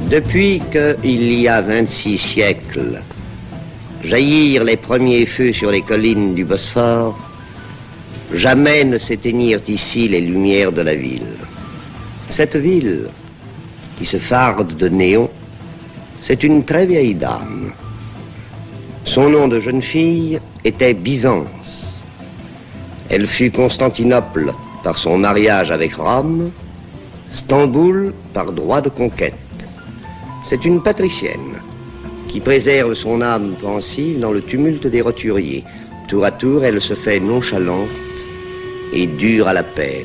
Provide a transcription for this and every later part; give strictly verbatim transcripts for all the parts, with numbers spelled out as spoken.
Depuis qu'il y a vingt-six siècles, jaillirent les premiers feux sur les collines du Bosphore, jamais ne s'éteignirent ici les lumières de la ville. Cette ville, qui se farde de néons, c'est une très vieille dame. Son nom de jeune fille était Byzance. Elle fut Constantinople par son mariage avec Rome, Stamboul par droit de conquête. C'est une patricienne qui préserve son âme pensive dans le tumulte des roturiers. Tour à tour, elle se fait nonchalante et dure à la peine.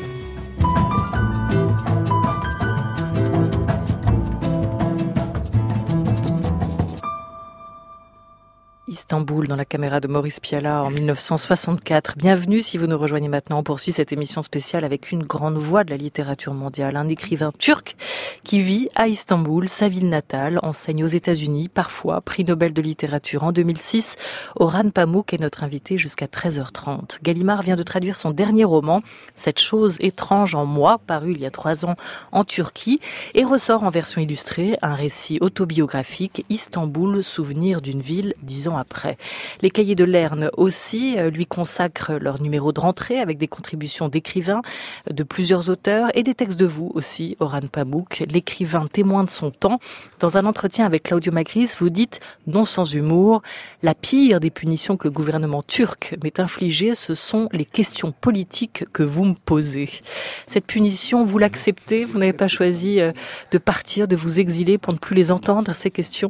Istanbul, dans la caméra de Maurice Pialat en mille neuf cent soixante-quatre. Bienvenue si vous nous rejoignez maintenant. On poursuit cette émission spéciale avec une grande voix de la littérature mondiale, un écrivain turc qui vit à Istanbul, sa ville natale, enseigne aux États-Unis, parfois prix Nobel de littérature en deux mille six. Orhan Pamuk est notre invité jusqu'à treize heures trente. Gallimard vient de traduire son dernier roman, Cette chose étrange en moi, paru il y a trois ans en Turquie, et ressort en version illustrée un récit autobiographique, Istanbul, souvenir d'une ville dix ans après. Les Cahiers de Lerne aussi lui consacrent leur numéro de rentrée avec des contributions d'écrivains, de plusieurs auteurs et des textes de vous aussi, Orhan Pamuk, l'écrivain témoin de son temps. Dans un entretien avec Claudio Magris, vous dites, non sans humour, la pire des punitions que le gouvernement turc m'ait infligées, ce sont les questions politiques que vous me posez. Cette punition, vous l'acceptez? Vous n'avez pas choisi de partir, de vous exiler pour ne plus les entendre, ces questions?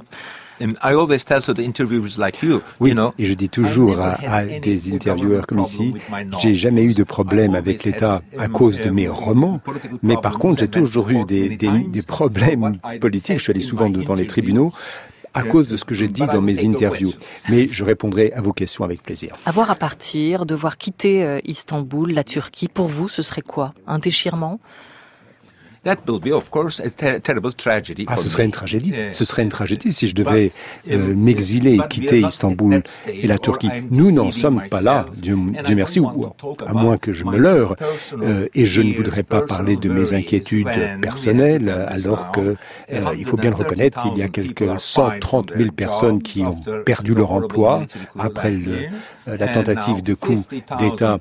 Oui, et je dis toujours à, à des intervieweurs comme ici, j'ai jamais eu de problème avec l'État à cause de mes romans, mais par contre j'ai toujours eu des, des, des problèmes politiques. Je suis allé souvent devant les tribunaux à cause de ce que j'ai dit dans mes interviews. Mais je répondrai à vos questions avec plaisir. Avoir à partir, devoir quitter euh, Istanbul, la Turquie, pour vous, ce serait quoi? Un déchirement? Ah, ce serait une tragédie. Ce serait une tragédie si je devais euh, m'exiler et quitter Istanbul et la Turquie. Nous n'en sommes pas là, Dieu, Dieu merci, ou à moins que je me leurre. Euh, et je ne voudrais pas parler de mes inquiétudes personnelles, alors que euh, il faut bien le reconnaître, il y a quelques cent trente mille personnes qui ont perdu leur emploi après le, la tentative de coup d'État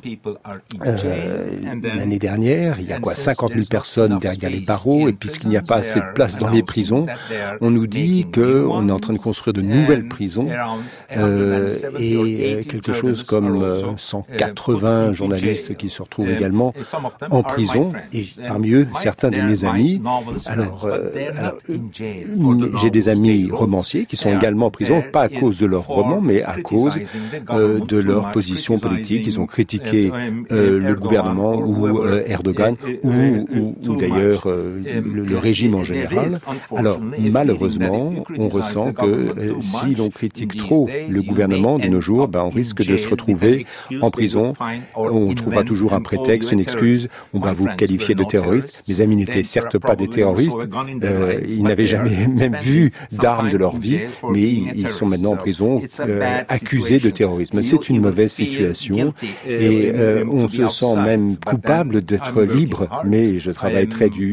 euh, l'année dernière. Il y a quoi, cinquante mille personnes derrière les barreaux, et puisqu'il n'y a pas assez de place dans les prisons, on nous dit qu'on est en train de construire de nouvelles prisons euh, et quelque chose comme euh, cent quatre-vingts journalistes qui se retrouvent également en prison, et parmi eux certains de mes amis. Alors, euh, alors j'ai des amis romanciers qui sont également en prison, pas à cause de leurs romans, mais à cause euh, de leur position politique. Ils ont critiqué euh, le gouvernement ou euh, Erdogan ou, ou, ou d'ailleurs Euh, le, le régime en général. Alors, malheureusement, on ressent que euh, si l'on critique trop le gouvernement de nos jours, ben, on risque de se retrouver en prison. On trouvera toujours un prétexte, une excuse. On va vous qualifier de terroriste. Mes amis n'étaient certes pas des terroristes. Euh, ils n'avaient jamais même vu d'armes de leur vie, mais ils sont maintenant en prison euh, accusés de terrorisme. C'est une mauvaise situation et euh, on se sent même coupable d'être libre, mais je travaille très dur.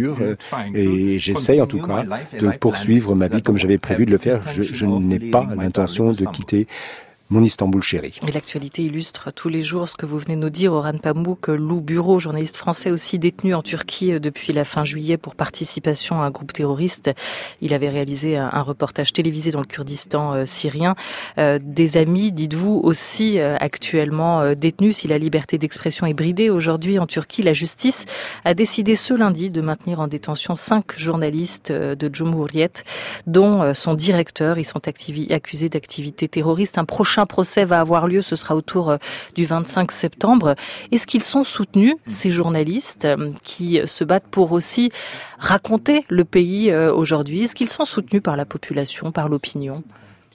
Et j'essaye en tout cas de poursuivre ma vie comme j'avais prévu de le faire. Je, je n'ai pas l'intention de quitter mon Istanbul chéri. Et l'actualité illustre tous les jours ce que vous venez de nous dire, Orhan Pamuk. Lou Bureau, journaliste français aussi détenu en Turquie depuis la fin juillet pour participation à un groupe terroriste. Il avait réalisé un, un reportage télévisé dans le Kurdistan euh, syrien. Euh, des amis, dites-vous, aussi euh, actuellement euh, détenus. Si la liberté d'expression est bridée aujourd'hui en Turquie, la justice a décidé ce lundi de maintenir en détention cinq journalistes euh, de Cumhuriyet, dont euh, son directeur. Ils sont activi- accusés d'activités terroristes. Un prochain procès va avoir lieu, ce sera autour du vingt-cinq septembre. Est-ce qu'ils sont soutenus, ces journalistes qui se battent pour aussi raconter le pays aujourd'hui? Est-ce qu'ils sont soutenus par la population, par l'opinion?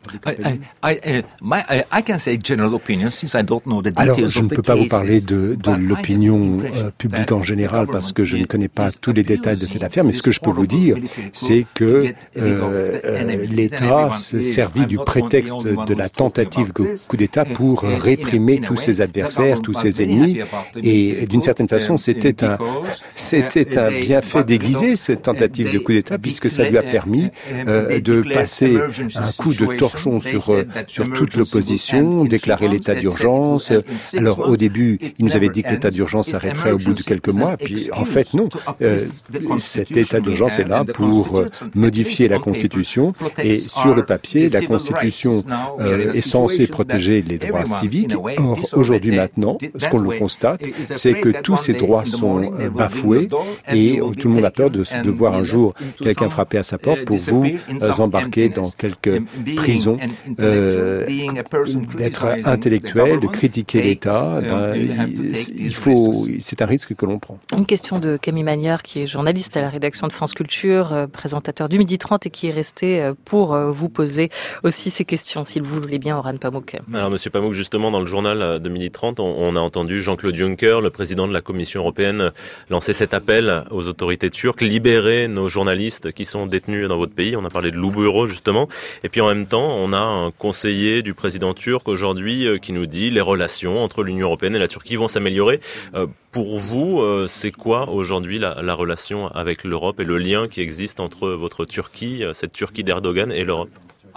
Alors, je ne peux pas vous parler de, de l'opinion euh, publique en général parce que je ne connais pas tous les détails de cette affaire, mais ce que je peux vous dire, c'est que euh, euh, l'État s'est servi du prétexte de la tentative de coup d'État pour réprimer tous ses adversaires, tous ses ennemis, et, et d'une certaine façon, c'était un, c'était un bienfait déguisé, cette tentative de coup d'État, puisque ça lui a permis euh, de passer un coup de torchon sur, sur toute l'opposition, déclarer l'état d'urgence. Alors au début, il nous avait dit que l'état d'urgence s'arrêterait au bout de quelques mois, puis en fait non. Euh, cet état d'urgence est là pour modifier la Constitution, et sur le papier, la Constitution euh, est censée protéger les droits civiques. Or, aujourd'hui maintenant, ce qu'on le constate, c'est que tous ces droits sont bafoués, et tout le monde a peur de, de voir un jour quelqu'un frapper à sa porte pour vous euh, embarquer dans quelques prisons. Euh, d'être intellectuel, de critiquer l'État, ben, il, il faut, c'est un risque que l'on prend. Une question de Camille Magnard, qui est journaliste à la rédaction de France Culture, euh, présentateur du Midi trente et qui est resté euh, pour euh, vous poser aussi ces questions, s'il vous voulez bien, Orhan Pamuk. Alors, Monsieur Pamuk, justement, dans le journal de Midi trente, on, on a entendu Jean-Claude Juncker, le président de la Commission européenne, lancer cet appel aux autorités turques, libérer nos journalistes qui sont détenus dans votre pays. On a parlé de loup bureau, justement. Et puis, en même temps, on a un conseiller du président turc aujourd'hui euh, qui nous dit les relations entre l'Union européenne et la Turquie vont s'améliorer. Euh, pour vous, euh, c'est quoi aujourd'hui la, la relation avec l'Europe et le lien qui existe entre votre Turquie, cette Turquie d'Erdogan, et l'Europe?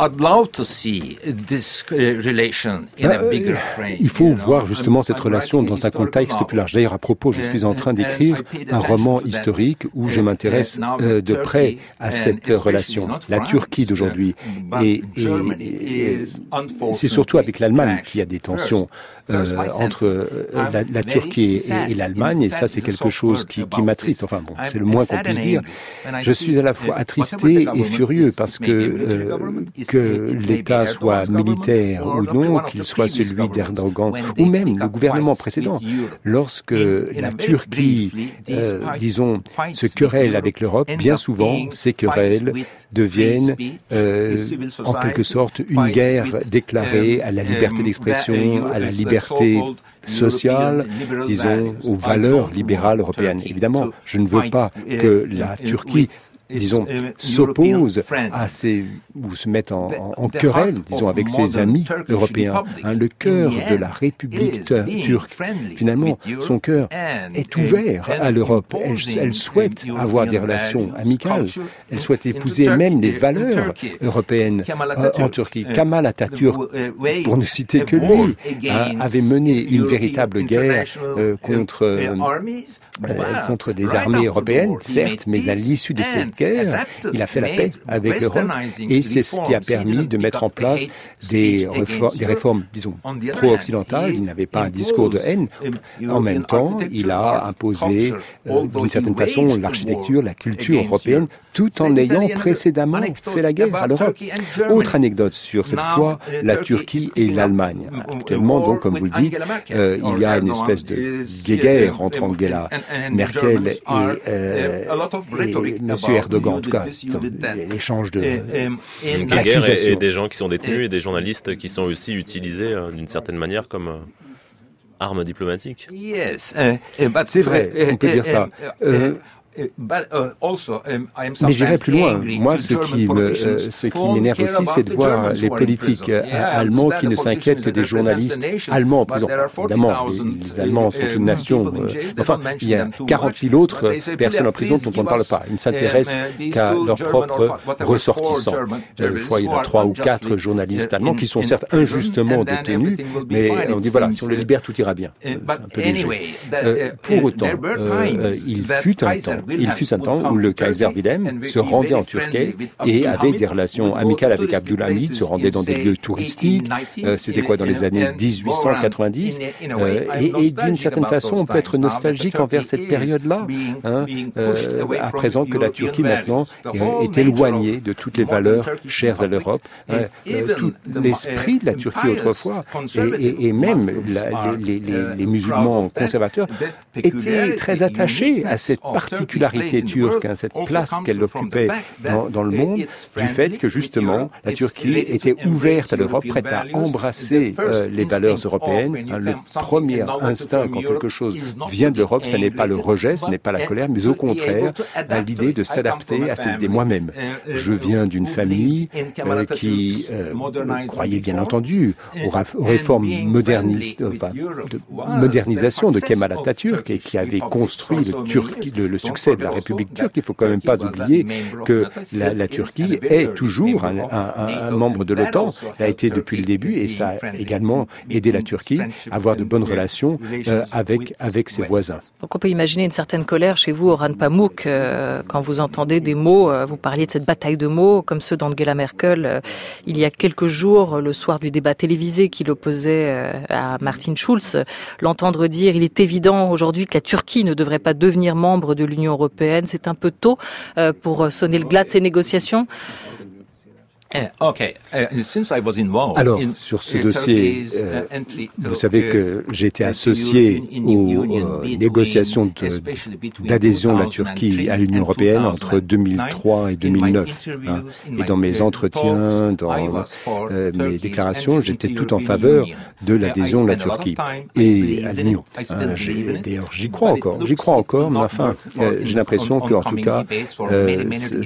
Il faut voir justement cette relation dans un contexte plus large. D'ailleurs, à propos, je suis en train d'écrire un roman historique où je m'intéresse euh, de près à cette relation. La Turquie d'aujourd'hui, et, et, et c'est surtout avec l'Allemagne qu'il y a des tensions euh, entre euh, la, la Turquie et, et l'Allemagne, et ça, c'est quelque chose qui, qui m'attriste. Enfin bon, c'est le moins qu'on puisse dire. Je suis à la fois attristé et furieux parce que euh, que l'État soit militaire ou non, qu'il soit celui d'Erdogan, ou même le gouvernement précédent, lorsque la Turquie, euh, disons, se querelle avec l'Europe, bien souvent, ces querelles deviennent euh, en quelque sorte une guerre déclarée à la liberté d'expression, à la liberté sociale, disons, aux valeurs libérales européennes. Évidemment, je ne veux pas que la Turquie, disons, s'oppose à ces, ou se mette en, en, en querelle, disons, avec ses amis européens. Hein, le cœur de la République turque, finalement, son cœur est ouvert à l'Europe. Elle, elle souhaite avoir des relations amicales. Elle souhaite épouser même les valeurs européennes euh, en Turquie. Kemal Atatürk, pour ne citer que lui, hein, avait mené une véritable guerre euh, contre, euh, contre des armées européennes, certes, mais à l'issue de cette guerre, il a fait la paix avec l'Europe, et c'est ce qui a permis de mettre en place des, réformes, des réformes, disons, pro-occidentales. Il n'avait pas un discours de haine. En même temps, il a imposé, euh, d'une certaine façon, l'architecture, la culture européenne, tout en ayant précédemment fait la guerre à l'Europe. Autre anecdote sur cette fois, la Turquie et l'Allemagne. Actuellement, donc, comme vous le dites, euh, il y a une espèce de guéguerre entre Angela Merkel et, euh, et M. Erdogan, en tout cas, l'échange de une guerre et, et des gens qui sont détenus et des journalistes qui sont aussi utilisés euh, d'une certaine manière comme euh, armes diplomatiques. C'est vrai, on peut dire ça. Euh, Mais j'irai plus loin. Moi, ce qui me, euh, ce qui m'énerve aussi, c'est de voir les politiques euh, allemands qui ne s'inquiètent que des journalistes allemands en prison. Évidemment, les, les Allemands sont une nation. Euh, enfin, il y a quarante mille autres personnes en prison dont on ne parle pas. Ils ne s'intéressent qu'à leurs propres ressortissants. Euh, je crois qu'il y a trois ou quatre journalistes allemands qui sont certes injustement détenus, mais on dit voilà, si on les libère, tout ira bien. C'est un peu léger. Euh, pour autant, euh, il fut un temps Il fut un temps où le Kaiser Wilhelm se rendait en Turquie et avait des relations amicales avec Abdülhamid, se rendait dans des lieux touristiques. Euh, c'était quoi, dans les années dix-huit cent quatre-vingt-dix euh, Et, et d'une certaine façon, on peut être nostalgique envers cette période-là, hein, euh, à présent que la Turquie maintenant est éloignée de toutes les valeurs chères à l'Europe. Euh, euh, tout l'esprit de la Turquie autrefois, et, et, et même la, les, les, les musulmans conservateurs, étaient très attachés à cette partie particularité turque, hein, cette place qu'elle occupait dans, dans le monde, du fait que justement la Turquie était ouverte à l'Europe, prête à embrasser euh, les valeurs européennes. Hein, le premier instinct quand quelque chose vient de l'Europe, ce n'est pas le rejet, ce n'est pas la colère, mais au contraire hein, l'idée de s'adapter à ses idées. Moi-même, je viens d'une famille euh, qui euh, croyait bien entendu aux, raf- aux réformes modernistes, euh, enfin, de modernisation de Kemal Atatürk et qui avait construit le, Turc, le, le succès de la République turque. Il ne faut quand même pas oublier que la, la Turquie est toujours un, un, un membre de l'OTAN, l'a été depuis le début, et ça a également aidé la Turquie à avoir de bonnes relations euh, avec, avec ses voisins. Donc on peut imaginer une certaine colère chez vous, Orhan Pamuk, euh, quand vous entendez des mots, euh, vous parliez de cette bataille de mots, comme ceux d'Angela Merkel, euh, il y a quelques jours, le soir du débat télévisé qui l'opposait euh, à Martin Schulz, l'entendre dire « il est évident aujourd'hui que la Turquie ne devrait pas devenir membre de l'Union européenne, c'est un peu tôt euh, pour sonner le glas de ces négociations ». Alors, sur ce dossier, euh, vous savez que j'ai été associé aux euh, négociations de, d'adhésion de la Turquie à l'Union européenne entre deux mille trois et deux mille neuf. Hein. Et dans mes entretiens, dans euh, mes déclarations, j'étais tout en faveur de l'adhésion de la Turquie et à l'Union. Hein, j'ai, d'ailleurs, j'y crois encore, j'y crois encore, mais enfin, euh, j'ai l'impression qu'en tout cas, euh,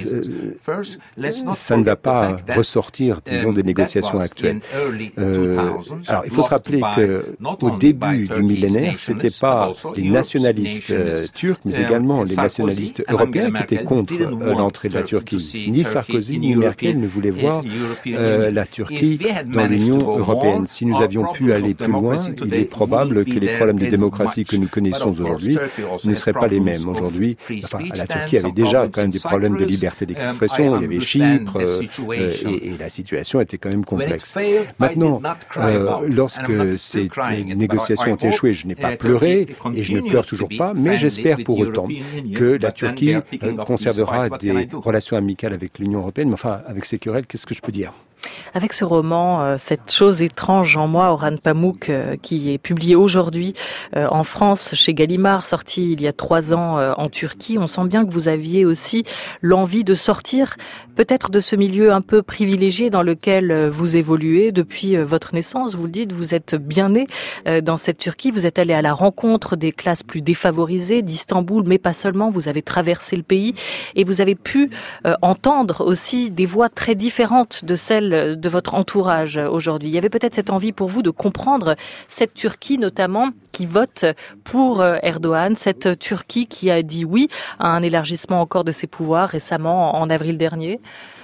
ça ne va pas ressortir, disons, des négociations actuelles. Euh, alors, il faut se rappeler que au début du millénaire, c'était pas les nationalistes euh, turcs, mais également les nationalistes européens qui étaient contre euh, l'entrée de la Turquie. Ni Sarkozy ni Merkel ne voulaient voir euh, la Turquie dans l'Union européenne. Si nous avions pu aller plus loin, il est probable que les problèmes de démocratie que nous connaissons aujourd'hui ne seraient pas les mêmes. Aujourd'hui, enfin, la Turquie avait déjà quand même des problèmes de liberté d'expression. Il y avait Chypre euh, euh, et, et la situation était quand même complexe. Maintenant, euh, lorsque ces négociations ont échoué, je n'ai pas pleuré et je ne pleure toujours pas, mais j'espère pour autant que la Turquie euh, conservera des relations amicales avec l'Union européenne. Mais enfin, avec ces querelles, qu'est-ce que je peux dire ? Avec ce roman, euh, Cette chose étrange en moi, Orhan Pamuk, euh, qui est publié aujourd'hui euh, en France chez Gallimard, sorti il y a trois ans euh, en Turquie, on sent bien que vous aviez aussi l'envie de sortir peut-être de ce milieu un peu privilégié dans lequel euh, vous évoluez depuis euh, votre naissance. Vous le dites, vous êtes bien né euh, dans cette Turquie, vous êtes allé à la rencontre des classes plus défavorisées d'Istanbul, mais pas seulement, vous avez traversé le pays et vous avez pu euh, entendre aussi des voix très différentes de celles de votre entourage aujourd'hui. Il y avait peut-être cette envie pour vous de comprendre cette Turquie notamment qui vote pour Erdogan, cette Turquie qui a dit oui à un élargissement encore de ses pouvoirs récemment en avril dernier.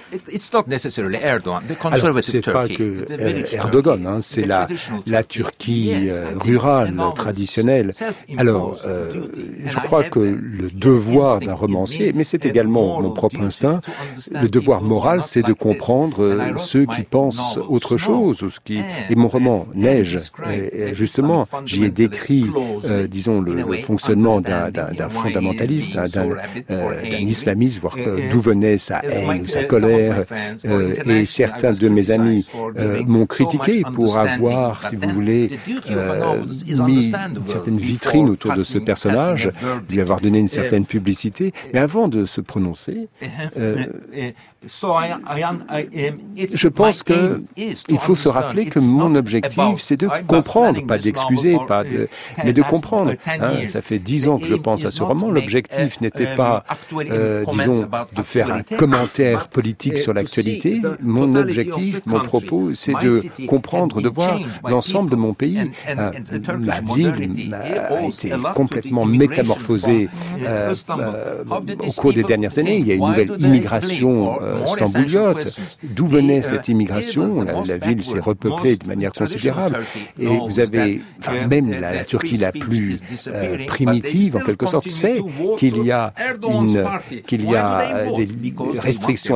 Alors, c'est pas que euh, Erdogan, hein, c'est la, la Turquie euh, rurale, traditionnelle. Alors, euh, je crois que le devoir d'un romancier, mais c'est également mon propre instinct, le devoir moral, c'est de comprendre euh, ceux qui pensent autre chose. Ou ce qui... Et mon roman, Neige, et justement, j'y ai décrit, euh, disons, le, le fonctionnement d'un, d'un, d'un fondamentaliste, hein, d'un, euh, d'un islamiste, voir d'où venait sa haine ou sa colère. Euh, et certains de mes amis euh, m'ont critiqué pour avoir, si vous voulez, euh, mis une certaine vitrine autour de ce personnage, lui avoir donné une certaine publicité. Mais avant de se prononcer, euh, je pense que il faut se rappeler que mon objectif, c'est de comprendre, pas d'excuser, pas de, mais de comprendre. Hein, ça fait dix ans que je pense à ce roman. L'objectif n'était pas, euh, disons, de faire un commentaire politique sur l'actualité. Mon objectif, mon propos, c'est de comprendre, de voir l'ensemble de mon pays. Euh, ma ville a été complètement métamorphosée euh, euh, au cours des dernières années. Il y a une nouvelle immigration euh, stambouliote. D'où venait cette immigration ? La, la ville s'est repeuplée de manière considérable. Et vous avez, enfin, même la, la Turquie la plus euh, primitive, en quelque sorte, sait qu'il y a, une, qu'il y a des restrictions à la liberté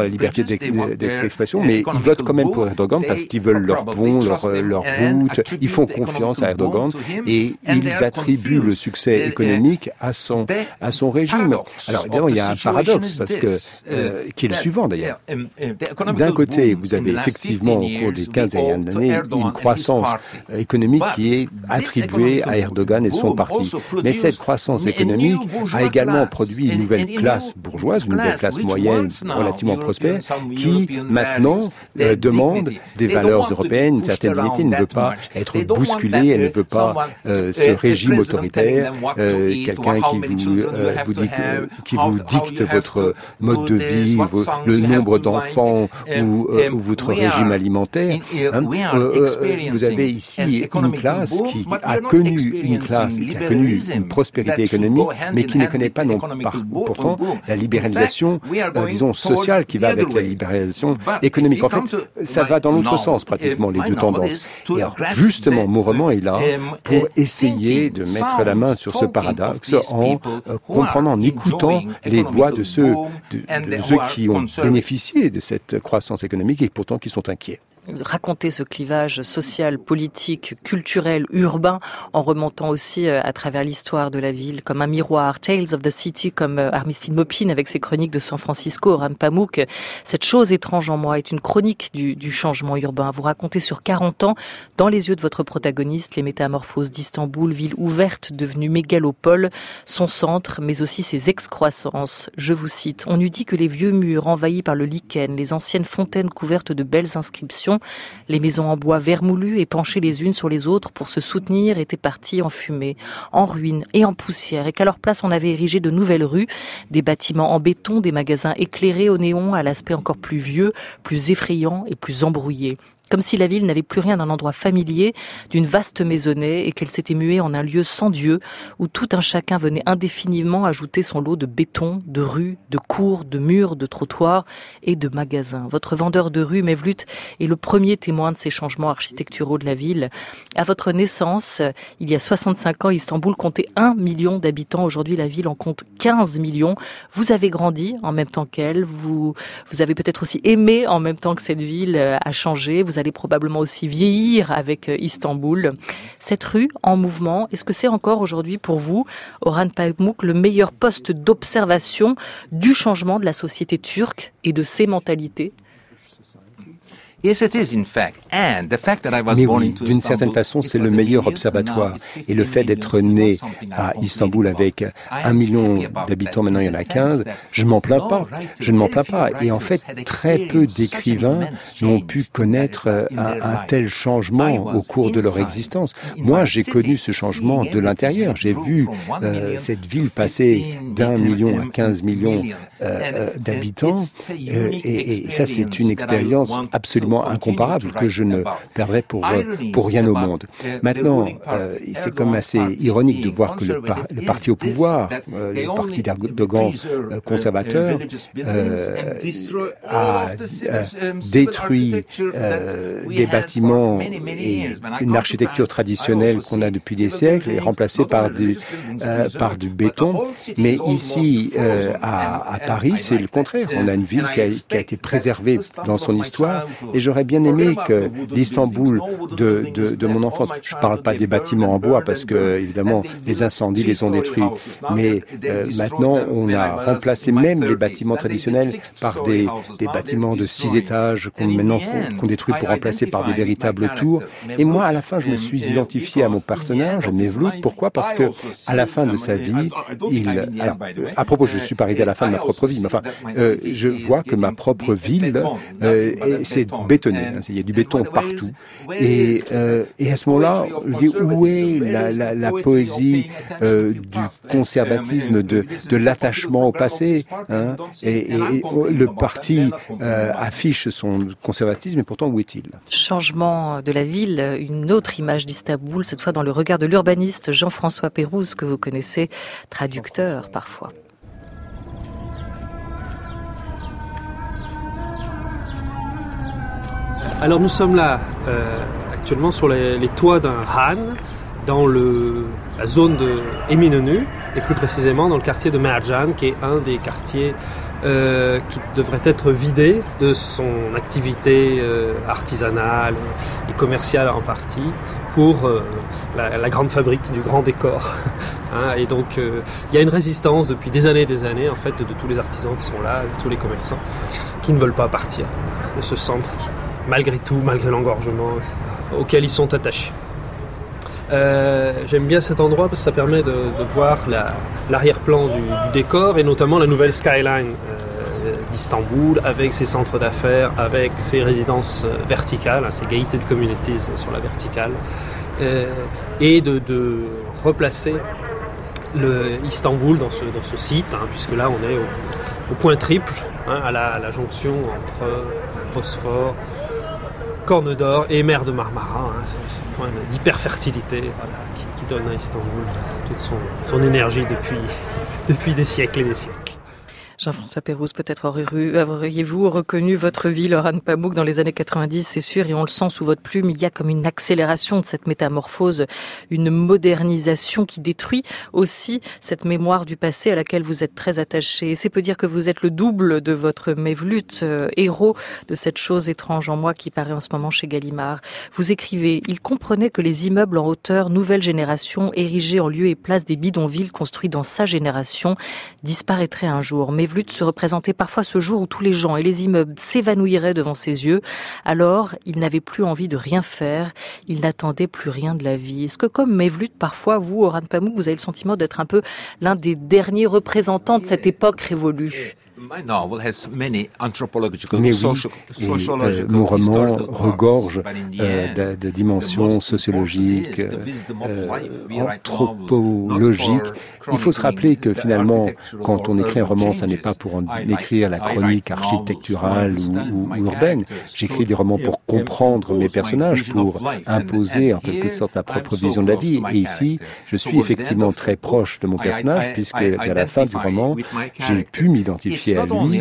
d'expression, mais ils votent quand même pour Erdogan parce qu'ils veulent leur pont, leur, leur route, ils font confiance à Erdogan et ils attribuent le succès économique à son, à son régime. Alors évidemment, il y a un paradoxe, parce que, euh, qui est le suivant d'ailleurs. D'un côté, vous avez effectivement au cours des quinze dernières années une croissance économique qui est attribuée à Erdogan et son parti. Mais cette croissance économique a également produit une nouvelle classe bourgeoise, une nouvelle classe moyenne relativement prospère, qui maintenant euh, demande des valeurs européennes, une certaine dignité, elle ne veut pas être bousculée, elle ne veut pas euh, ce régime autoritaire, euh, quelqu'un qui vous, euh, vous dit que, qui vous dicte votre mode de vie, vos, le nombre d'enfants ou, euh, ou votre régime alimentaire. Hein. Euh, euh, vous avez ici une classe qui a connu une classe qui a connu une prospérité économique, mais qui ne connaît pas non pas pourtant la libéralisation, euh, disons, sociale qui va avec la libéralisation économique. En fait, ça va dans l'autre sens pratiquement, les deux tendances. Et alors, justement, mon roman est là pour essayer de mettre la main sur ce paradoxe en euh, comprenant, en écoutant les voix de ceux, de, de ceux qui ont bénéficié de cette croissance économique et pourtant qui sont inquiets. Raconter ce clivage social, politique, culturel, urbain, en remontant aussi à travers l'histoire de la ville comme un miroir. Tales of the City, comme Armistice Maupin avec ses chroniques de San Francisco, Orhan Pamuk. Cette chose étrange en moi est une chronique du, du changement urbain. Vous racontez sur quarante ans, dans les yeux de votre protagoniste, les métamorphoses d'Istanbul, ville ouverte, devenue mégalopole, son centre, mais aussi ses excroissances. Je vous cite, on eût dit que les vieux murs envahis par le lichen, les anciennes fontaines couvertes de belles inscriptions, les maisons en bois vermoulues et penchées les unes sur les autres pour se soutenir étaient parties en fumée, en ruines et en poussière, et qu'à leur place on avait érigé de nouvelles rues, des bâtiments en béton, des magasins éclairés au néon à l'aspect encore plus vieux, plus effrayant et plus embrouillé. Comme si la ville n'avait plus rien d'un endroit familier, d'une vaste maisonnée, et qu'elle s'était muée en un lieu sans Dieu, où tout un chacun venait indéfiniment ajouter son lot de béton, de rues, de cours, de murs, de trottoirs et de magasins. Votre vendeur de rue, Mevlut, est le premier témoin de ces changements architecturaux de la ville. À votre naissance, il y a soixante-cinq ans, Istanbul comptait un million d'habitants. Aujourd'hui, la ville en compte quinze millions. Vous avez grandi en même temps qu'elle. Vous, vous avez peut-être aussi aimé en même temps que cette ville a changé. Vous allez probablement aussi vieillir avec Istanbul. Cette rue en mouvement, est-ce que c'est encore aujourd'hui pour vous, Orhan Pamuk, le meilleur poste d'observation du changement de la société turque et de ses mentalités ? Mais oui, d'une certaine façon, c'est le meilleur observatoire. Et le fait d'être né à Istanbul avec un million d'habitants, maintenant il y en a quinze, je m'en plains pas. Je ne m'en plains pas. Et en fait, très peu d'écrivains n'ont pu connaître un, un tel changement au cours de leur existence. Moi, j'ai connu ce changement de l'intérieur. J'ai vu euh, cette ville passer d'un million à quinze millions euh, d'habitants. Euh, et, et ça, c'est une expérience absolument incomparable que je ne perdrai pour, pour rien au monde. Maintenant, euh, c'est comme assez ironique de voir que le, par, le parti au pouvoir, euh, le parti d'Erdogan euh, conservateur, euh, a euh, détruit euh, des bâtiments et une architecture traditionnelle qu'on a depuis des siècles et remplacée par du, euh, par du béton. Mais ici, euh, à, à Paris, c'est le contraire. On a une ville qui a, qui a été préservée dans son histoire et j'aurais bien aimé que l'Istanbul de, de, de mon enfance, je ne parle pas des bâtiments en bois parce que, évidemment, les incendies les ont détruits, mais euh, maintenant, on a remplacé même les bâtiments traditionnels par des, des bâtiments de six étages qu'on maintenant qu'on détruit pour remplacer par des véritables tours. Et moi, à la fin, je me suis identifié à mon personnage, Mevlut. Pourquoi ? Parce que, à la fin de sa vie, il... Alors, à propos, je ne suis pas arrivé à la fin de ma propre vie, mais enfin, euh, je vois que ma propre ville, euh, c'est bétonné. Il y a du béton partout. Et, euh, et à ce moment-là, je dis, où est la, la, la poésie euh, du conservatisme, de, de l'attachement au passé, hein, et, et, et le parti euh, affiche son conservatisme, et pourtant, où est-il ? Changement de la ville, une autre image d'Istanbul, cette fois dans le regard de l'urbaniste Jean-François Pérouse, que vous connaissez, traducteur parfois. Alors nous sommes là euh, actuellement sur les, les toits d'un Han, dans le, la zone de Eminönü, et plus précisément dans le quartier de Mercan, qui est un des quartiers euh, qui devrait être vidé de son activité euh, artisanale et commerciale en partie pour euh, la, la grande fabrique du grand décor. Hein, et donc euh, il y a une résistance depuis des années et des années en fait de, de tous les artisans qui sont là, de tous les commerçants qui ne veulent pas partir de ce centre qui, malgré tout, malgré l'engorgement, et cetera, auquel ils sont attachés. Euh, j'aime bien cet endroit parce que ça permet de, de voir la, l'arrière-plan du, du décor et notamment la nouvelle skyline euh, d'Istanbul avec ses centres d'affaires, avec ses résidences verticales, hein, ses gated communities sur la verticale, euh, et de, de replacer le Istanbul dans ce, dans ce site, hein, puisque là on est au, au point triple, hein, à, la, à la jonction entre Bosphore, Corne d'Or et mer de Marmara, hein, c'est ce point d'hyperfertilité voilà, qui, qui donne à Istanbul toute son, son énergie depuis, depuis des siècles et des siècles. Jean-François Pérouse, peut-être auriez-vous reconnu votre ville, Orhan Pamuk, dans les années quatre-vingt-dix, c'est sûr, et on le sent sous votre plume, il y a comme une accélération de cette métamorphose, une modernisation qui détruit aussi cette mémoire du passé à laquelle vous êtes très attaché. Et c'est peut dire que vous êtes le double de votre Mevlut, euh, héros de cette chose étrange en moi qui paraît en ce moment chez Gallimard. Vous écrivez, il comprenait que les immeubles en hauteur, nouvelle génération, érigés en lieu et place des bidonvilles construits dans sa génération, disparaîtraient un jour. Mevlut se représentait parfois ce jour où tous les gens et les immeubles s'évanouiraient devant ses yeux. Alors, il n'avait plus envie de rien faire. Il n'attendait plus rien de la vie. Est-ce que, comme Mevlut, parfois, vous, Orhan Pamuk, vous avez le sentiment d'être un peu l'un des derniers représentants de cette époque révolue ? Mais oui, et, euh, mon roman regorge euh, de, de dimensions sociologiques, euh, anthropologiques. Il faut se rappeler que finalement, quand on écrit un roman, ça n'est pas pour en écrire la chronique architecturale ou, ou urbaine. J'écris des romans pour comprendre mes personnages, pour imposer en quelque sorte ma propre vision de la vie. Et ici, je suis effectivement très proche de mon personnage, puisque à la fin du roman, j'ai pu m'identifier à lui,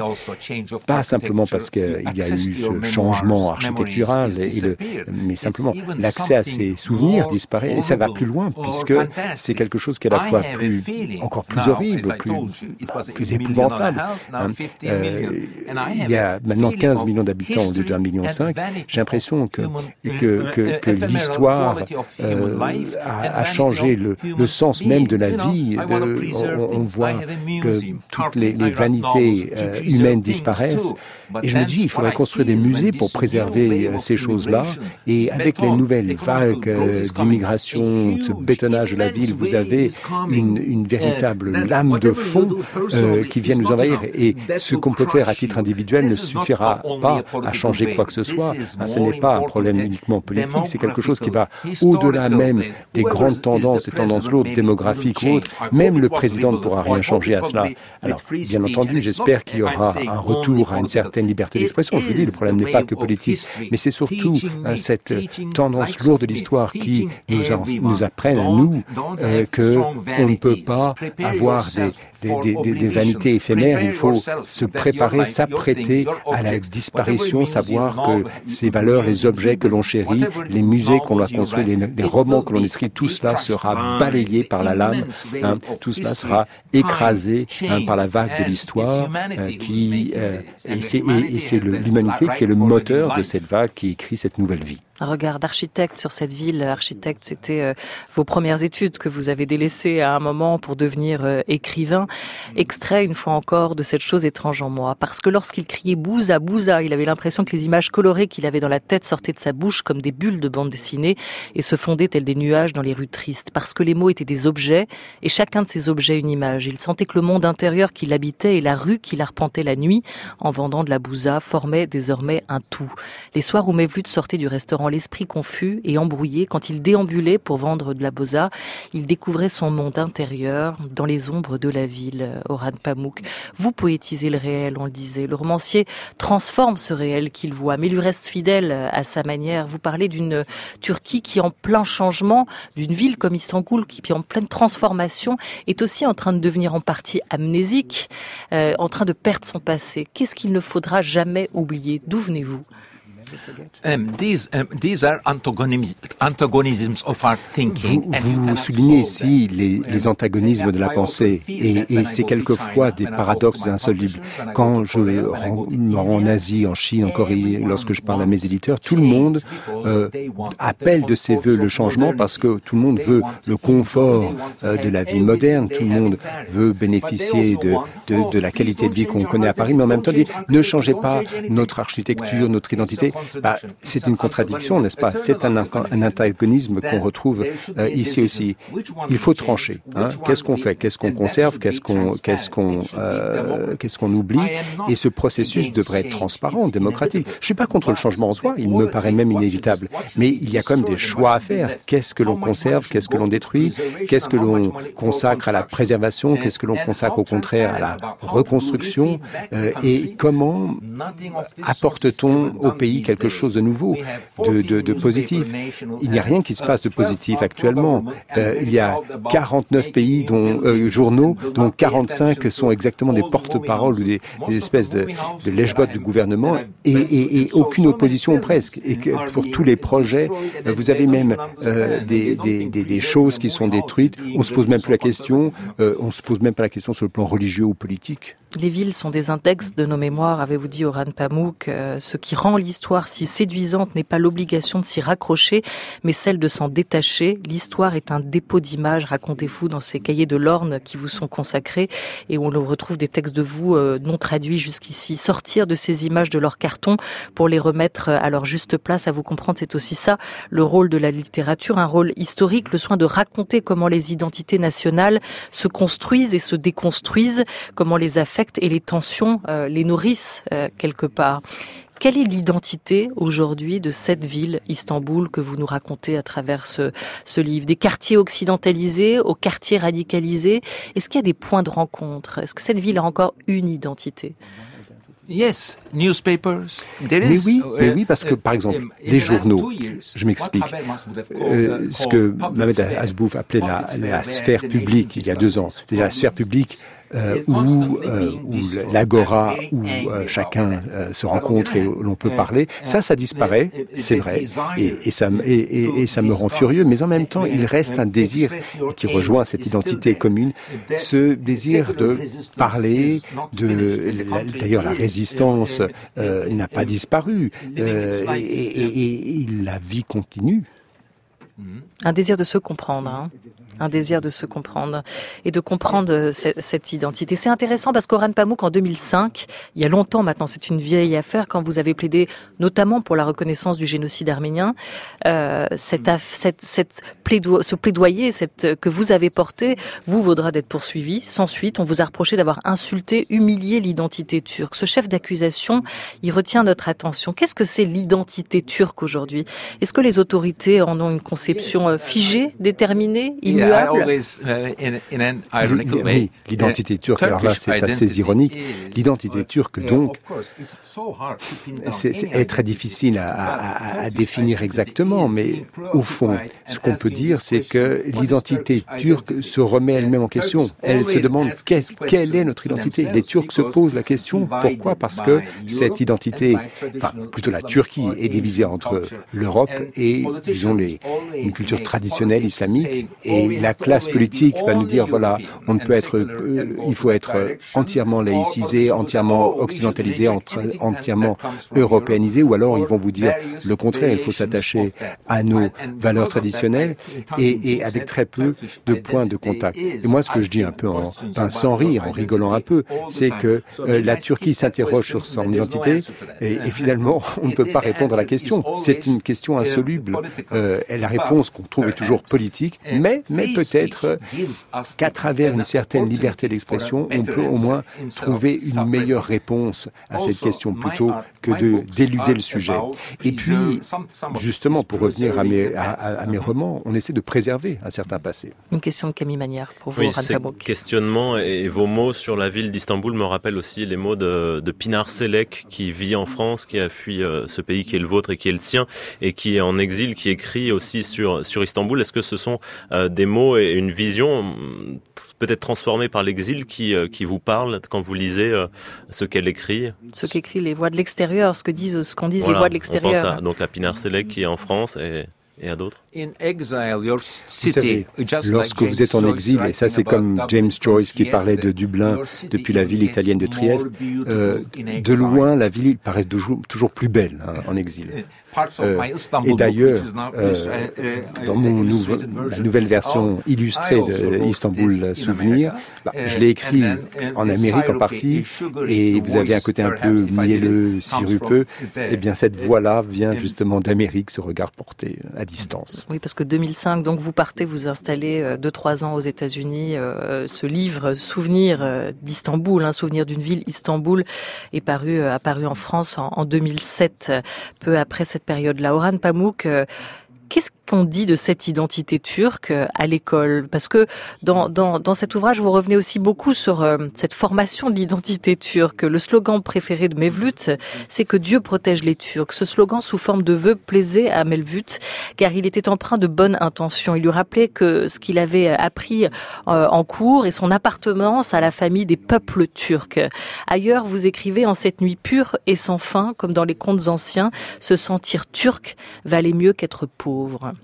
pas simplement parce qu'il y a eu ce changement architectural, et le, mais simplement l'accès à ses souvenirs disparaît, et ça va plus loin, puisque c'est quelque chose qui est à la fois plus, encore plus horrible, plus, plus épouvantable. Hein. Euh, il y a maintenant quinze millions d'habitants au lieu d'un million cinq. J'ai l'impression que, que, que, que l'histoire euh, a, a changé le, le sens même de la vie. De, on, on voit que toutes les, les vanités euh, humaines disparaissent. Et je me dis, il faudrait construire des musées pour préserver euh, ces choses-là. Et avec les nouvelles vagues euh, d'immigration, ce bétonnage de la ville, vous avez une, une véritable lame de fond euh, qui vient nous envahir. Et ce qu'on peut faire à titre individuel ne suffira pas à changer quoi que ce soit. Hein, ce n'est pas un problème uniquement politique, c'est quelque chose qui va au-delà même des grandes tendances, des tendances lourdes, démographiques ou autres. Même le président ne pourra rien changer à cela. Alors, bien entendu, j'espère qu'il y aura un retour à une certaine liberté d'expression. Je vous dis, le problème n'est pas que politique, mais c'est surtout hein, cette tendance lourde de l'histoire qui nous, en, nous apprenne à nous euh, que on ne peut pas avoir des, des, des, des vanités éphémères. Il faut se préparer, s'apprêter à la disparition, savoir que ces valeurs, les objets que l'on chérit, les musées qu'on a construits, les, les romans que l'on écrit, tout cela sera balayé par la lame, hein, tout cela sera écrasé hein, par la vague de l'histoire euh, qui euh, et c'est, et, et c'est le, l'humanité qui est le moteur de cette vague qui écrit cette nouvelle vie. Un regard d'architecte sur cette ville. Architecte, c'était euh, vos premières études que vous avez délaissées à un moment pour devenir euh, écrivain. Extrait, une fois encore, de cette chose étrange en moi. Parce que lorsqu'il criait Bouza, Bouza, il avait l'impression que les images colorées qu'il avait dans la tête sortaient de sa bouche comme des bulles de bande dessinée et se fondaient tels des nuages dans les rues tristes. Parce que les mots étaient des objets et chacun de ces objets une image. Il sentait que le monde intérieur qu'il habitait et la rue qu'il arpentait la nuit en vendant de la Bouza formaient désormais un tout. Les soirs où Mevlut sortait du restaurant l'esprit confus et embrouillé, quand il déambulait pour vendre de la Bouza, il découvrait son monde intérieur dans les ombres de la ville. Orhan Pamuk, vous poétisez le réel, on le disait. Le romancier transforme ce réel qu'il voit, mais lui reste fidèle à sa manière. Vous parlez d'une Turquie qui est en plein changement, d'une ville comme Istanbul qui est en pleine transformation, est aussi en train de devenir en partie amnésique, euh, en train de perdre son passé. Qu'est-ce qu'il ne faudra jamais oublier ? D'où venez-vous ? Um, these, um, these are antagonisms, antagonisms of our thinking. Vous, vous soulignez ici les, les antagonismes de la pensée et, et c'est quelquefois des paradoxes insolubles. Quand je rends, me rends en Asie, en Chine, en Corée, lorsque je parle à mes éditeurs, tout le monde euh, appelle de ses voeux le changement parce que tout le monde veut le confort euh, de la vie moderne, tout le monde veut bénéficier de, de, de la qualité de vie qu'on connaît à Paris, mais en même temps dit ne changez pas notre architecture, notre identité. Bah, c'est une contradiction, n'est-ce pas? C'est un, un antagonisme qu'on retrouve euh, ici aussi. Il faut trancher. Hein. Qu'est-ce qu'on fait? Qu'est-ce qu'on conserve? Qu'est-ce qu'on, qu'est-ce qu'on, euh, qu'est-ce qu'on oublie? Et ce processus devrait être transparent, démocratique. Je suis pas contre le changement en soi, il me paraît même inévitable. Mais il y a quand même des choix à faire. Qu'est-ce que l'on conserve? Qu'est-ce que l'on détruit? Qu'est-ce que l'on consacre à la préservation? Qu'est-ce que l'on consacre au contraire à la reconstruction? euh, Et comment apporte-t-on au pays quelque chose de nouveau, de, de, de positif? Il n'y a rien qui se passe de positif actuellement. Euh, il y a quarante-neuf pays, dont euh, journaux, dont quarante-cinq sont exactement des porte-paroles ou des, des espèces de, de lèche-bottes du gouvernement et, et, et aucune opposition presque. Et que pour tous les projets, vous avez même euh, des, des, des, des choses qui sont détruites. On se pose même plus la question. Euh, on se pose même pas la question sur le plan religieux ou politique. Les villes sont des index de nos mémoires, avez-vous dit Orhan Pamuk. Euh, ce qui rend l'histoire si séduisante n'est pas l'obligation de s'y raccrocher, mais celle de s'en détacher. L'histoire est un dépôt d'images, racontez-vous, dans ces cahiers de l'Orne qui vous sont consacrés et où on retrouve des textes de vous euh, non traduits jusqu'ici. Sortir de ces images de leur carton pour les remettre à leur juste place, à vous comprendre, c'est aussi ça le rôle de la littérature, un rôle historique, le soin de raconter comment les identités nationales se construisent et se déconstruisent, comment les affects et les tensions euh, les nourrissent euh, quelque part. Quelle est l'identité aujourd'hui de cette ville, Istanbul, que vous nous racontez à travers ce, ce livre? Des quartiers occidentalisés aux quartiers radicalisés. Est-ce qu'il y a des points de rencontre? Est-ce que cette ville a encore une identité? Yes, newspapers. Mais oui, mais oui, parce que par exemple, les journaux, je m'explique, euh, ce que Mohamed Hasbouf appelait la, la sphère publique il y a deux ans, c'est-à-dire la sphère publique Euh, où, euh, où l'agora, où euh, chacun euh, se rencontre et où l'on peut parler, ça, ça disparaît, c'est vrai, et, et, ça, et, et, et ça me rend furieux, mais en même temps, il reste un désir qui rejoint cette identité commune, ce désir de parler, de, la, d'ailleurs la résistance euh, n'a pas disparu, euh, et, et, et la vie continue. Un désir de se comprendre, hein. Un désir de se comprendre et de comprendre cette, cette identité. C'est intéressant parce qu'Orhan Pamuk, en deux mille cinq, il y a longtemps maintenant, c'est une vieille affaire, quand vous avez plaidé notamment pour la reconnaissance du génocide arménien, euh, cette, cette, cette plaido- ce plaidoyer cette, que vous avez porté vous vaudra d'être poursuivi sans suite. On vous a reproché d'avoir insulté, humilié l'identité turque. Ce chef d'accusation, il retient notre attention. Qu'est-ce que c'est l'identité turque aujourd'hui? Est-ce que les autorités en ont une conception figée, déterminée, immuable? Always, uh, in, in an ironical way. Oui, l'identité turque, alors là c'est assez ironique. L'identité turque, donc, c'est, c'est, elle est très difficile à, à, à définir exactement, mais au fond, ce qu'on peut dire, c'est que l'identité turque se remet elle-même en question. Elle se demande quelle, quelle est notre identité. Les Turcs se posent la question, pourquoi? Parce que cette identité, enfin plutôt la Turquie, est divisée entre l'Europe et, disons, les, une culture traditionnelle islamique, et la classe politique va nous dire, voilà, on ne peut être, euh, il faut être entièrement laïcisé, entièrement occidentalisé, entre, entièrement européanisé, ou alors ils vont vous dire le contraire, il faut s'attacher à nos valeurs traditionnelles et, et avec très peu de points de contact. Et moi, ce que je dis un peu en, enfin, sans rire, en rigolant un peu, c'est que euh, la Turquie s'interroge sur son identité et, et finalement, on ne peut pas répondre à la question. C'est une question insoluble. Euh, et la réponse qu'on trouve est toujours politique, mais mais peut-être qu'à travers une certaine liberté d'expression, on peut au moins trouver une meilleure réponse à cette question plutôt que de d'éluder le sujet. Et puis, justement, pour revenir à mes, à, à mes romans, on essaie de préserver un certain passé. Une question de Camille Manière pour vous, oui, Orhan ces Pamuk. questionnements et vos mots sur la ville d'Istanbul me rappellent aussi les mots de, de Pinar Selek, qui vit en France, qui a fui euh, ce pays qui est le vôtre et qui est le sien, et qui est en exil, qui écrit aussi sur, sur Istanbul. Est-ce que ce sont euh, des mots et une vision peut-être transformée par l'exil qui, qui vous parle quand vous lisez ce qu'elle écrit. Ce qu'écrit les voix de l'extérieur, ce que disent, ce qu'en disent voilà, les voix de l'extérieur. On pense à, donc à Pinar Selleck qui est en France et... et à d'autres. Vous savez, lorsque vous êtes en exil, et ça c'est comme James Joyce qui parlait de Dublin depuis la ville italienne de Trieste, euh, de loin la ville paraît toujours, toujours plus belle hein, en exil. Euh, et d'ailleurs, euh, dans mon nouveau, la nouvelle version illustrée de Istanbul Souvenir, bah, je l'ai écrit en Amérique en partie, et vous avez un côté un peu mielleux, sirupeux. Eh bien, cette voix-là vient justement d'Amérique, ce regard porté à distance. Oui, parce que deux mille cinq, donc vous partez, vous installez deux, trois ans aux États-Unis. Euh, ce livre, Souvenir euh, d'Istanbul, un hein, souvenir d'une ville, Istanbul, est paru, euh, apparu en France en, en deux mille sept, peu après cette période-là. Orhan Pamuk, euh, qu'est-ce qu'on dit de cette identité turque à l'école? Parce que dans, dans, dans cet ouvrage, vous revenez aussi beaucoup sur euh, cette formation de l'identité turque. Le slogan préféré de Mevlut, c'est que Dieu protège les Turcs. Ce slogan, sous forme de vœu, plaisait à Mevlut, car il était empreint de bonnes intentions. Il lui rappelait que ce qu'il avait appris euh, en cours et son appartenance à la famille des peuples turcs. Ailleurs, vous écrivez, en cette nuit pure et sans fin, comme dans les contes anciens, se sentir turc valait mieux qu'être pauvre.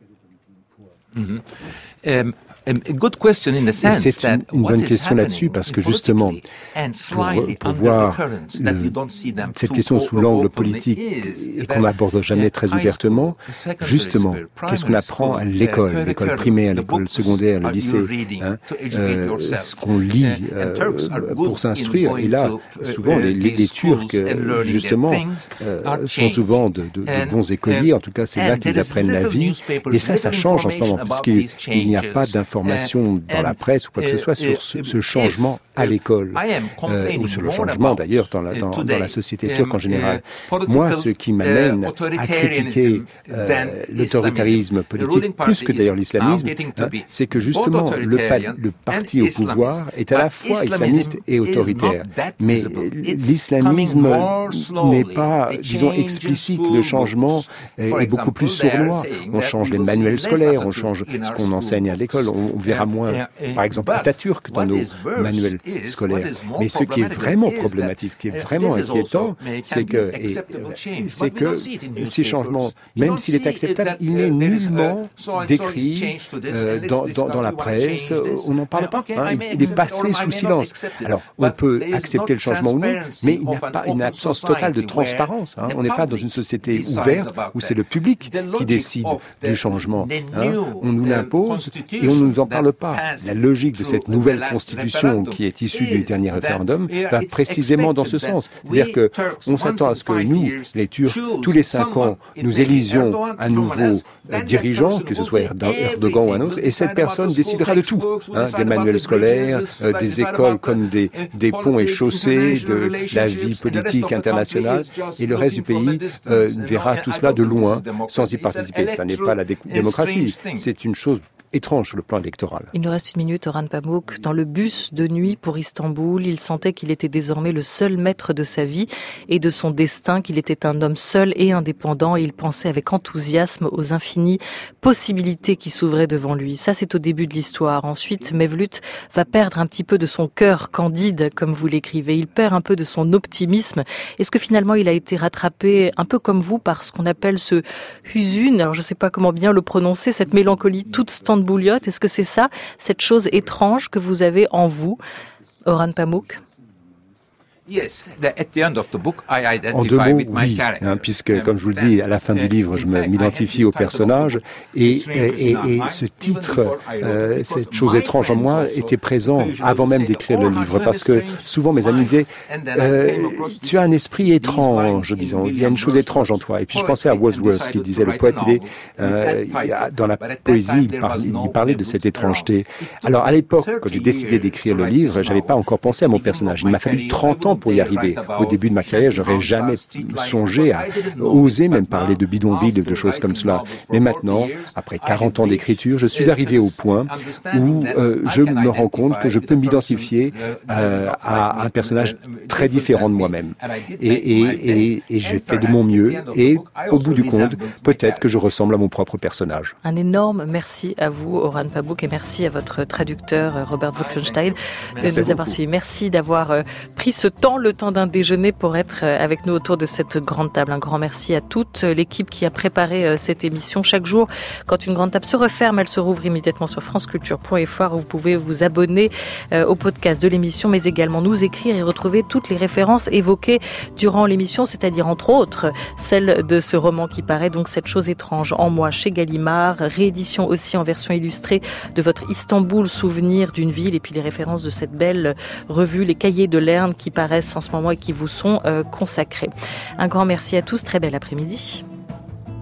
Mm-hmm. Um, a good question in the sense et c'est une, une bonne question là-dessus parce que justement, pour, pour voir le, cette question sous l'angle politique et qu'on n'aborde jamais très ouvertement, justement, qu'est-ce qu'on apprend à l'école, l'école primaire, l'école secondaire, le lycée, hein, euh, ce qu'on lit euh, pour s'instruire. Et là, souvent, les, les, les Turcs, justement, euh, sont souvent de, de, de bons écoliers. En tout cas, c'est là qu'ils apprennent la vie. Et ça, ça change en ce moment, puisqu'il il n'y a pas d'informations dans la presse ou quoi que ce soit sur ce, ce changement à l'école, euh, ou sur le changement d'ailleurs dans la, dans, dans la société turque en général. Moi, ce qui m'amène à critiquer euh, l'autoritarisme politique, plus que d'ailleurs l'islamisme, hein, c'est que justement le, pa le parti au pouvoir est à la fois islamiste et autoritaire. Mais l'islamisme n'est pas, disons, explicite. Le changement est, est beaucoup plus sournois. On change les manuels scolaires, on change ce qu'on enseigne à l'école. On, on verra moins, par exemple, Atatürk dans nos manuels scolaires. Mais ce qui est vraiment problématique, ce qui est vraiment inquiétant, c'est que, et, c'est que ces changements, même s'il est acceptable, il n'est nullement décrit euh, dans, dans, dans la presse. On n'en parle pas. Hein, il est passé sous silence. Alors, on peut accepter le changement ou non, mais il n'y a pas une absence totale de transparence. Hein. On n'est pas dans une société ouverte où c'est le public qui décide du changement. Hein. On nous l'impose et on ne nous en parle pas. La logique de cette nouvelle constitution qui est issue du dernier référendum va précisément dans ce sens. C'est-à-dire qu'on s'attend à ce que nous, les Turcs, tous les cinq ans, nous élisions un nouveau euh, dirigeant, que ce soit Erdogan ou un autre, et cette personne décidera de tout. Hein, des manuels scolaires, euh, des écoles comme des, des ponts et chaussées, de la vie politique internationale, et le reste du pays euh, verra tout cela de loin, sans y participer. Ça n'est pas la dé démocratie, c'est une chose étrange sur le plan électoral. Il nous reste une minute, Orhan Pamuk. Dans le bus de nuit pour Istanbul, il sentait qu'il était désormais le seul maître de sa vie et de son destin, qu'il était un homme seul et indépendant, et il pensait avec enthousiasme aux infinies possibilités qui s'ouvraient devant lui. Ça, c'est au début de l'histoire. Ensuite, Mevlut va perdre un petit peu de son cœur candide, comme vous l'écrivez. Il perd un peu de son optimisme. Est-ce que finalement, il a été rattrapé, un peu comme vous, par ce qu'on appelle ce huzun, alors je ne sais pas comment bien le prononcer, cette mélancolie toute stand Bouillotte, est-ce que c'est ça, cette chose étrange que vous avez en vous, Orhan Pamuk? En deux mots, oui, hein, puisque, comme je vous le dis, à la fin du livre, je m'identifie au personnage, et, et, et, et ce titre, euh, cette chose étrange en moi, était présent avant même d'écrire le livre, parce que souvent mes amis me disaient euh, « Tu as un esprit étrange, disons, il y a une chose étrange en toi ». Et puis je pensais à Wordsworth, qui disait, le poète, il est, euh, dans la poésie, il parlait, il parlait de cette étrangeté. Alors à l'époque, quand j'ai décidé d'écrire le livre, j'avais pas encore pensé à mon personnage. Il m'a fallu trente ans temps pour y arriver. Au début de ma carrière, j'aurais jamais songé à oser même parler de bidonville, de choses comme cela. Mais maintenant, après quarante ans d'écriture, je suis arrivé au point où euh, je me rends compte que je peux m'identifier euh, à un personnage très différent de moi-même. Et, et, et, et j'ai fait de mon mieux. Et au bout du compte, peut-être que je ressemble à mon propre personnage. Un énorme merci à vous, Orhan Pamuk, et merci à votre traducteur, Robert Wolkenstein, de nous avoir suivis. Merci d'avoir pris ce temps, le temps d'un déjeuner, pour être avec nous autour de cette grande table. Un grand merci à toute l'équipe qui a préparé cette émission. Chaque jour, quand une grande table se referme, elle se rouvre immédiatement sur franceculture point f r, où vous pouvez vous abonner au podcast de l'émission, mais également nous écrire et retrouver toutes les références évoquées durant l'émission, c'est-à-dire entre autres celle de ce roman qui paraît, donc Cette chose étrange en moi, chez Gallimard, réédition aussi en version illustrée de votre Istanbul, souvenir d'une ville, et puis les références de cette belle revue, les Cahiers de Lerne, qui paraissent en ce moment et qui vous sont euh, consacrés. Un grand merci à tous, très bel après-midi.